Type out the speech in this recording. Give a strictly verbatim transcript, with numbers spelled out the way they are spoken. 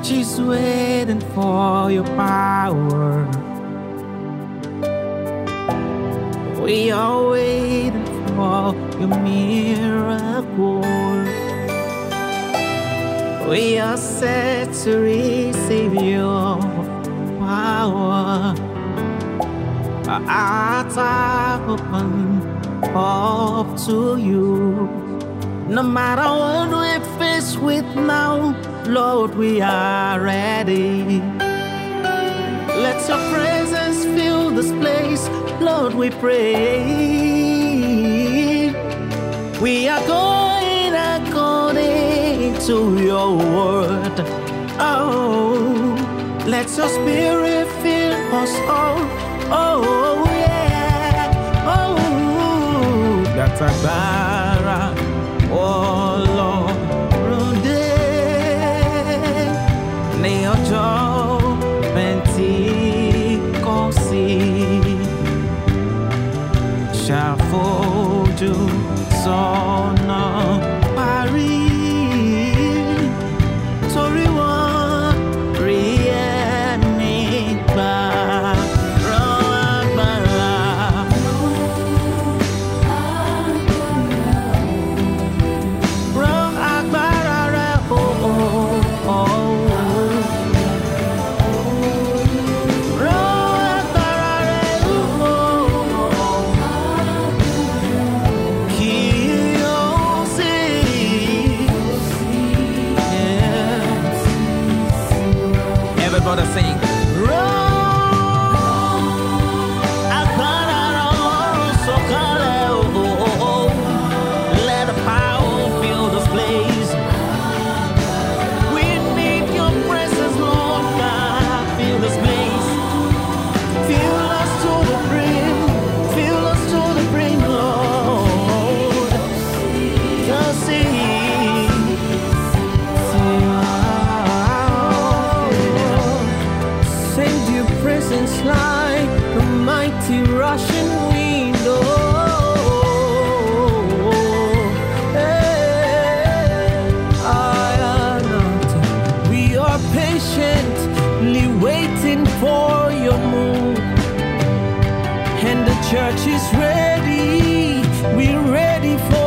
church is waiting for your power. We are waiting for your miracle. We are set to receive your power. Our hearts are open up to you. No matter what we face with now, Lord, we are ready. Let your presence fill this place, Lord, we pray. We are going according to your word. Oh, let your spirit fill us all. Oh, yeah. Oh, that's a bara. Oh, Lord. Ní ọjọ́ Pentikọ́sì, ṣàfojú sọ́nà parí, torí wọ́n rí ẹ̀mí gbà rán agbára. Rán agbára rẹ̀, oh, oh, oh. Everybody sing. Let the power fill this place. We need your presence, Lord God. Fill this place. Fill us to the brim. Fill us to the brim, Lord. Just see. Presence like a mighty rushing wind. Oh, hey, I am not. We are patiently waiting for your move, and the church is ready. We're ready for